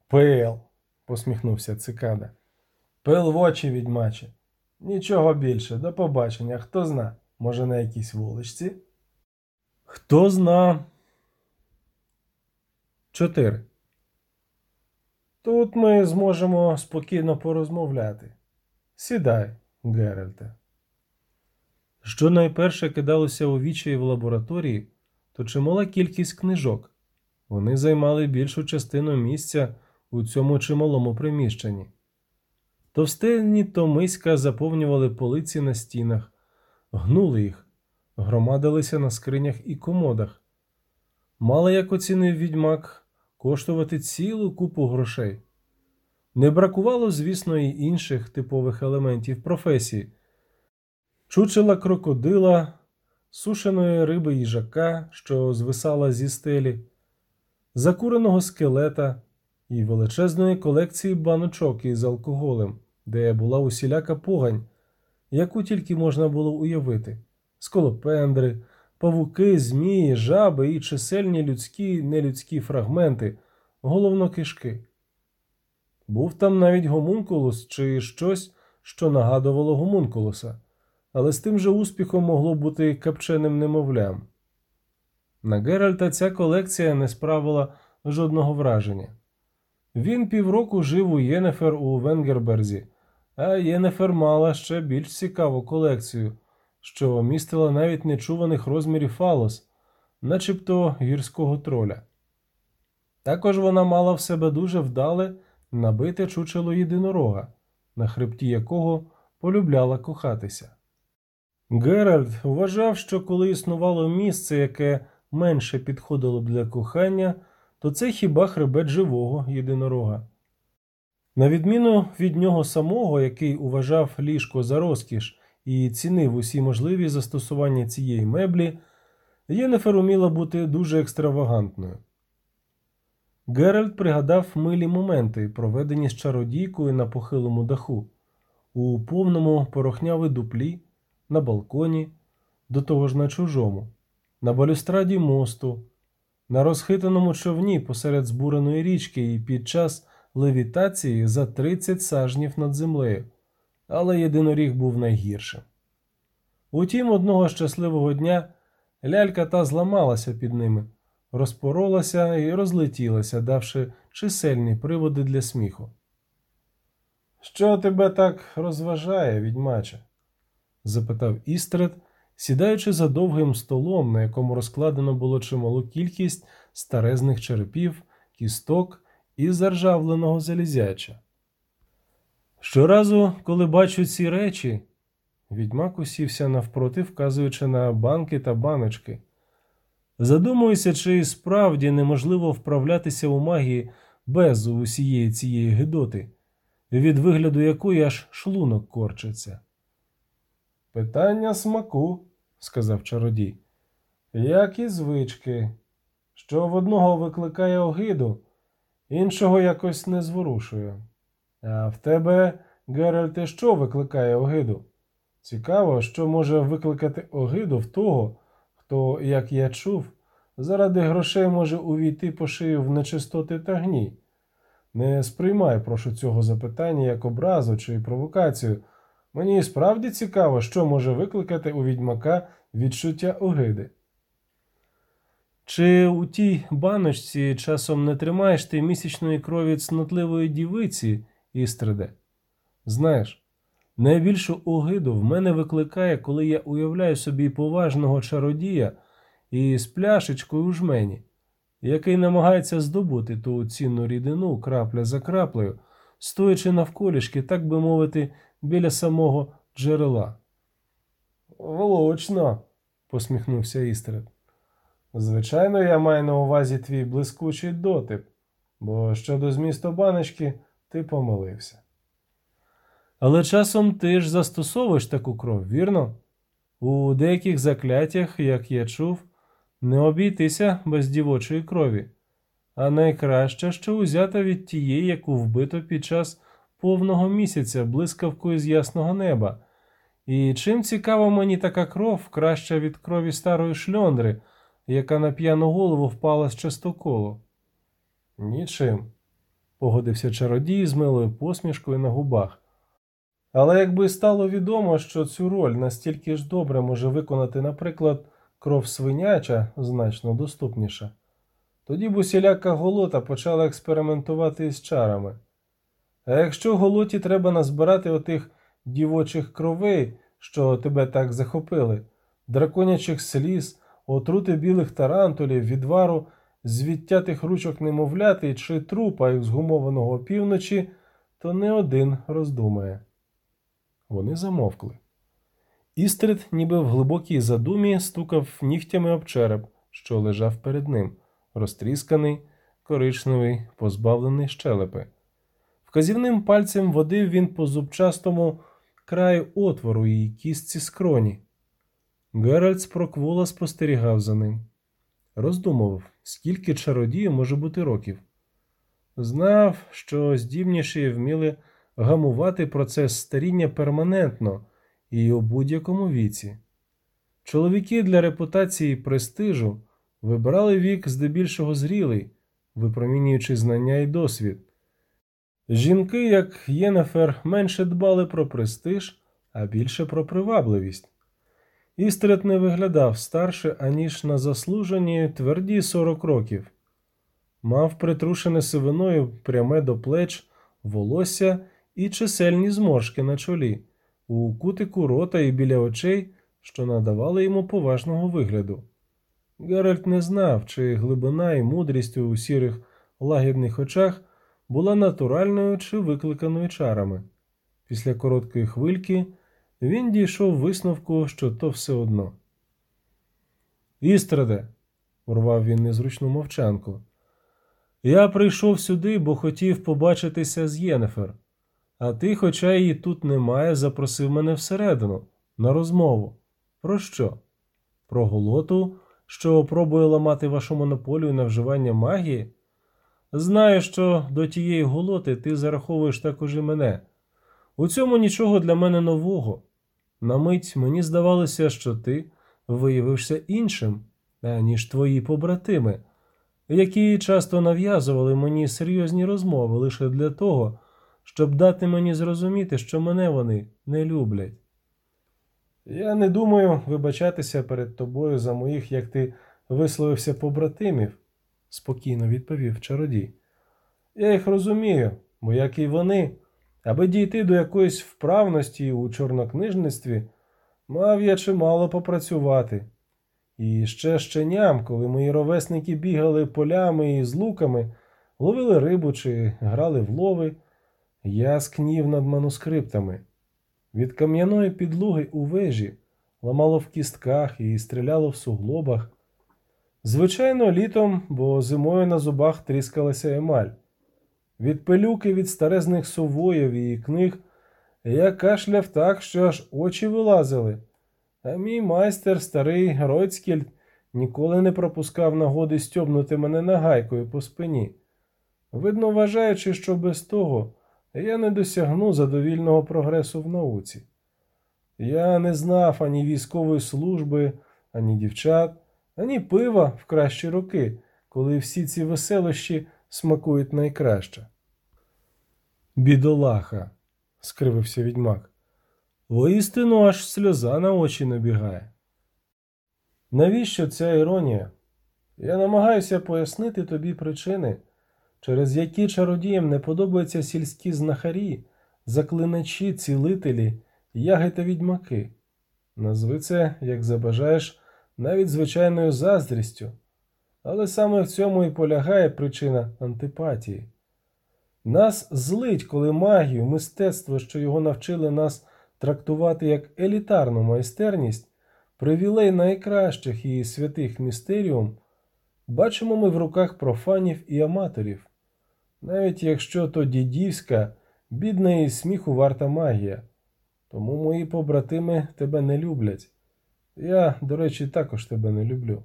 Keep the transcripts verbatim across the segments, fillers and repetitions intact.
Пил, посміхнувся цикада. Пил в очі, відьмаче. Нічого більше, до побачення, хто зна, може на якійсь вуличці? Хто зна. Чотири. Тут ми зможемо спокійно порозмовляти. Сідай, Геральте. Що найперше кидалося у вічі в лабораторії, то чимала кількість книжок. Вони займали більшу частину місця у цьому чималому приміщенні. Товстенні томиська заповнювали полиці на стінах, гнули їх, громадилися на скринях і комодах. Мали, як оцінив відьмак, коштувати цілу купу грошей. Не бракувало, звісно, і інших типових елементів професії. Чучела крокодила, сушеної риби їжака, що звисала зі стелі, закуреного скелета і величезної колекції баночок із алкоголем, де була усіляка погань, яку тільки можна було уявити. Сколопендри, павуки, змії, жаби і чисельні людські й нелюдські фрагменти, головно кишки. Був там навіть гомункулус чи щось, що нагадувало гомункулуса, але з тим же успіхом могло бути капченим немовлям. На Геральта ця колекція не справила жодного враження. Він півроку жив у Єнефер у Венгерберзі, а Єнефер мала ще більш цікаву колекцію, що містила навіть нечуваних розмірів фалос, начебто гірського троля. Також вона мала в себе дуже вдале набите чучело єдинорога, на хребті якого полюбляла кохатися. Геральт вважав, що коли існувало місце, яке менше підходило б для кохання, то це хіба хребет живого єдинорога. На відміну від нього самого, який уважав ліжко за розкіш і цінив усі можливі застосування цієї меблі, Єнефер уміла бути дуже екстравагантною. Геральт пригадав милі моменти, проведені з чародійкою на похилому даху, у повному порохняві дуплі, на балконі, до того ж на чужому, на балюстраді мосту, на розхитаному човні посеред збуреної річки і під час левітації за тридцять сажнів над землею, але єдиноріг був найгіршим. Утім, одного щасливого дня лялька та зламалася під ними, розпоролася і розлетілася, давши чисельні приводи для сміху. «Що тебе так розважає, відьмаче?» – запитав Істред, сідаючи за довгим столом, на якому розкладено було чималу кількість старезних черепів, кісток і заржавленого залізяча. Щоразу, коли бачу ці речі, відьмак усівся навпроти, вказуючи на банки та баночки. Задумуюся, чи справді неможливо вправлятися у магії без усієї цієї гидоти, від вигляду якої аж шлунок корчиться. «Питання смаку», – сказав чародій, – «як і звички, що в одного викликає огиду, іншого якось не зворушує. А в тебе, Геральте, що викликає огиду? Цікаво, що може викликати огиду в того, хто, як я чув, заради грошей може увійти по шию в нечистоти та гній. Не сприймай, прошу, цього запитання як образу чи провокацію. Мені справді цікаво, що може викликати у відьмака відчуття огиди». «Чи у тій баночці часом не тримаєш ти місячної крові цнотливої дівиці, Істреде? Знаєш, найбільшу огиду в мене викликає, коли я уявляю собі поважного чародія із пляшечкою у жмені, який намагається здобути ту цінну рідину крапля за краплею, стоячи навколішки, так би мовити, біля самого джерела». «Влучно», – посміхнувся Істред. «Звичайно, я маю на увазі твій блискучий дотип, бо щодо змісту баночки ти помилився». «Але часом ти ж застосовуєш таку кров, вірно? У деяких закляттях, як я чув, не обійтися без дівочої крові, а найкраще, що узята від тієї, яку вбито під час повного місяця блискавкою з ясного неба. І чим цікава мені така кров, краща від крові старої шльондри, яка на п'яну голову впала з частоколу?» «Нічим», – погодився чародій з милою посмішкою на губах. Але якби стало відомо, що цю роль настільки ж добре може виконати, наприклад, кров свиняча, значно доступніша, тоді б усіляка голота почала експериментувати із чарами. А якщо голоті треба назбирати отих дівочих кровей, що тебе так захопили, драконячих сліз, отрути білих тарантулів, відвару з відтятих ручок немовляти чи трупа ексгумованого опівночі, то не один роздумає. Вони замовкли. Істрид, ніби в глибокій задумі, стукав нігтями об череп, що лежав перед ним, розтрісканий, коричневий, позбавлений щелепи. Вказівним пальцем водив він по зубчастому краю отвору і кістці скроні. Геральт спроквола спостерігав за ним. Роздумував, скільки чародію може бути років. Знав, що здібніші вміли гамувати процес старіння перманентно і у будь-якому віці. Чоловіки для репутації і престижу вибирали вік здебільшого зрілий, випромінюючи знання і досвід. Жінки, як Єнефер, менше дбали про престиж, а більше про привабливість. Істрид не виглядав старше, аніж на заслужені тверді сорок років. Мав притрушене сивиною пряме до плеч волосся і чисельні зморшки на чолі, у кутику рота і біля очей, що надавали йому поважного вигляду. Геральт не знав, чи глибина і мудрість у сірих лагідних очах була натуральною чи викликаною чарами. Після короткої хвильки він дійшов висновку, що то все одно. «Істраде», – урвав він незручну мовчанку, – «я прийшов сюди, бо хотів побачитися з Єнефер. А ти, хоча її тут немає, запросив мене всередину, на розмову. Про що? Про голоту, що пробує ламати вашу монополію на вживання магії? Знаю, що до тієї голоти ти зараховуєш також і мене. У цьому нічого для мене нового. На мить мені здавалося, що ти виявився іншим, аніж твої побратими, які часто нав'язували мені серйозні розмови лише для того, щоб дати мені зрозуміти, що мене вони не люблять. Я не думаю вибачатися перед тобою за моїх, як ти висловився, побратимів, спокійно відповів чародій. Я їх розумію, бо як і вони, аби дійти до якоїсь вправності у чорнокнижництві, мав я чимало попрацювати. І ще щеням, коли мої ровесники бігали полями і з луками, ловили рибу чи грали в лови, я скнів над манускриптами. Від кам'яної підлоги у вежі ламало в кістках і стріляло в суглобах. Звичайно, літом, бо зимою на зубах тріскалася емаль. Від пилюки від старезних сувоїв і книг я кашляв так, що аж очі вилазили. А мій майстер, старий Гройцкільд, ніколи не пропускав нагоди стьобнути мене нагайкою по спині. Видно, вважаючи, що без того я не досягну задовільного прогресу в науці. Я не знав ані військової служби, ані дівчат, ані пива в кращі роки, коли всі ці веселощі смакують найкраще. «Бідолаха», – скривився відьмак, – «воістину аж сльоза на очі набігає». Навіщо ця іронія? Я намагаюся пояснити тобі причини, через які чародіям не подобаються сільські знахарі, заклиначі, цілителі, яги та відьмаки. Назви це, як забажаєш, навіть звичайною заздрістю. Але саме в цьому і полягає причина антипатії. Нас злить, коли магію, мистецтво, що його навчили нас трактувати як елітарну майстерність, привілей найкращих і святих містеріум, бачимо ми в руках профанів і аматорів, навіть якщо то дідівська, бідна і сміху варта магія. Тому мої побратими тебе не люблять. Я, до речі, також тебе не люблю.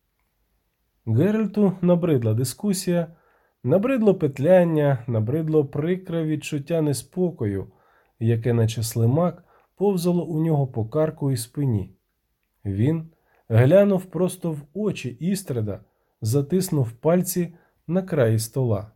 Геральту набридла дискусія, набридло петляння, набридло прикре відчуття неспокою, яке, наче слимак, повзало у нього по карку і спині. Він глянув просто в очі Істреда, затиснув пальці на краї стола.